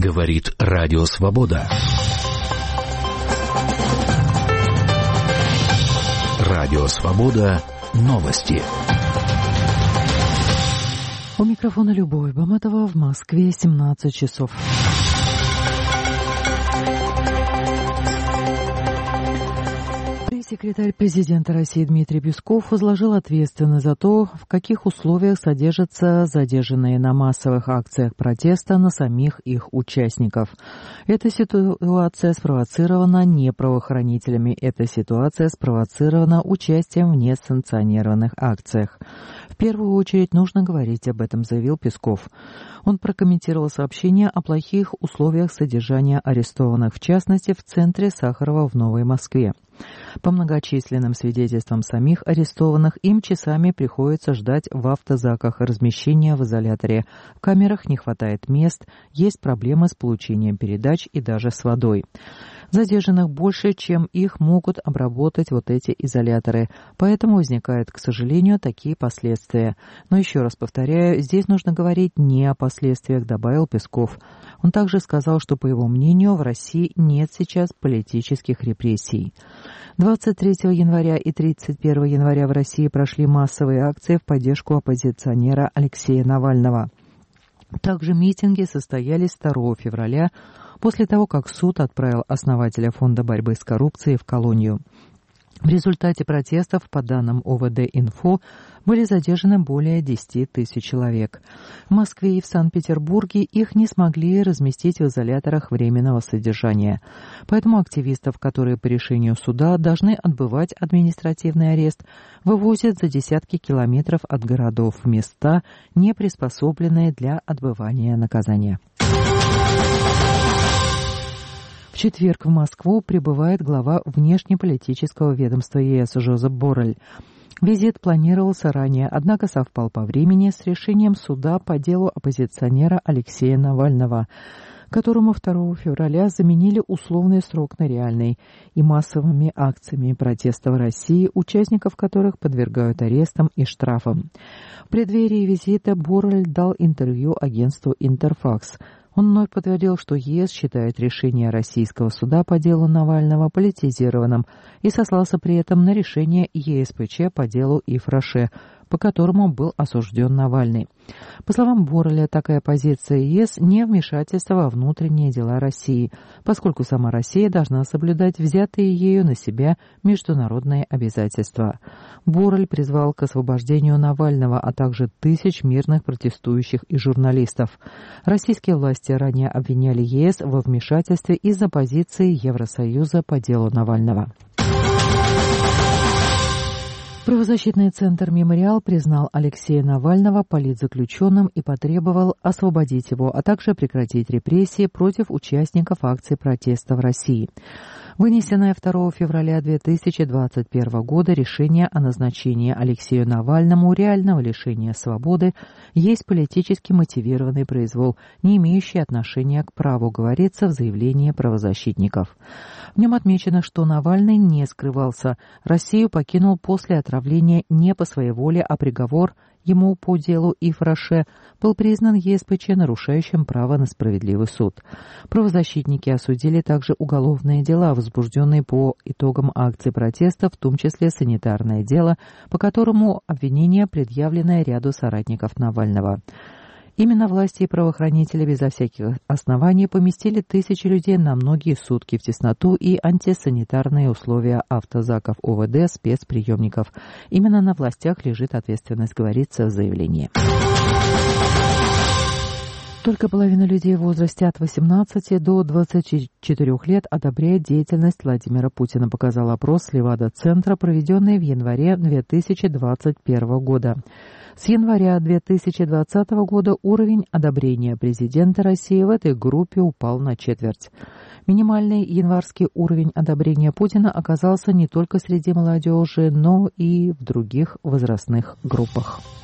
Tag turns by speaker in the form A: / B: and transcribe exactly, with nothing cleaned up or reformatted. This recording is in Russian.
A: Говорит Радио Свобода. Радио Свобода. Новости.
B: У микрофона Любовь Баматова, в Москве семнадцать часов. Секретарь президента России Дмитрий Песков возложил ответственность за то, в каких условиях содержатся задержанные на массовых акциях протеста на самих их участников. Эта ситуация спровоцирована не правоохранителями, эта ситуация спровоцирована участием в несанкционированных акциях. В первую очередь нужно говорить об этом, заявил Песков. Он прокомментировал сообщение о плохих условиях содержания арестованных, в частности, в центре Сахарова в Новой Москве. По многочисленным свидетельствам самих арестованных, им часами приходится ждать в автозаках размещения в изоляторе. В камерах не хватает мест, есть проблемы с получением передач и даже с водой. Задержанных больше, чем их могут обработать вот эти изоляторы. Поэтому возникают, к сожалению, такие последствия. Но еще раз повторяю, здесь нужно говорить не о последствиях, добавил Песков. Он также сказал, что, по его мнению, в России нет сейчас политических репрессий. двадцать третьего января и тридцать первого января в России прошли массовые акции в поддержку оппозиционера Алексея Навального. Также митинги состоялись второго февраля, после того, как суд отправил основателя Фонда борьбы с коррупцией в колонию. В результате протестов, по данным О В Д-Инфо, были задержаны более десяти тысяч человек. В Москве и в Санкт-Петербурге их не смогли разместить в изоляторах временного содержания. Поэтому активистов, которые по решению суда должны отбывать административный арест, вывозят за десятки километров от городов в места, не приспособленные для отбывания наказания. В четверг в Москву прибывает глава внешнеполитического ведомства Е С Жозеп Боррель. Визит планировался ранее, однако совпал по времени с решением суда по делу оппозиционера Алексея Навального, которому второго февраля заменили условный срок на реальный, и массовыми акциями протеста в России, участников которых подвергают арестам и штрафам. В преддверии визита Боррель дал интервью агентству «Интерфакс». Он вновь подтвердил, что Е С считает решение российского суда по делу Навального политизированным и сослался при этом на решение Е С П Ч по делу Ив Роше, по которому был осужден Навальный. По словам Борреля, такая позиция Е С не вмешательство во внутренние дела России, поскольку сама Россия должна соблюдать взятые ею на себя международные обязательства. Боррель призвал к освобождению Навального, а также тысяч мирных протестующих и журналистов. Российские власти ранее обвиняли Е С во вмешательстве из-за позиции Евросоюза по делу Навального. Правозащитный центр «Мемориал» признал Алексея Навального политзаключенным и потребовал освободить его, а также прекратить репрессии против участников акций протеста в России. Вынесенное второго февраля две тысячи двадцать первого года решение о назначении Алексею Навальному реального лишения свободы есть политически мотивированный произвол, не имеющий отношения к праву, говорится в заявлении правозащитников. В нем отмечено, что Навальный не скрывался. Россию покинул после отравления не по своей воле, а приговор ему по делу Ив Роше был признан Е С П Ч нарушающим право на справедливый суд. Правозащитники осудили также уголовные дела, возбужденные по итогам акций протеста, в том числе санитарное дело, по которому обвинение предъявлено ряду соратников Навального. Именно власти и правоохранители безо всяких оснований поместили тысячи людей на многие сутки в тесноту и антисанитарные условия автозаков О В Д, спецприемников. Именно на властях лежит ответственность, говорится в заявлении. Только половина людей в возрасте от восемнадцати до двадцати четырёх лет одобряет деятельность Владимира Путина, показал опрос Левада-центра, проведенный в январе две тысячи двадцать первого года. С января две тысячи двадцатого года уровень одобрения президента России в этой группе упал на четверть. Минимальный январский уровень одобрения Путина оказался не только среди молодежи, но и в других возрастных группах.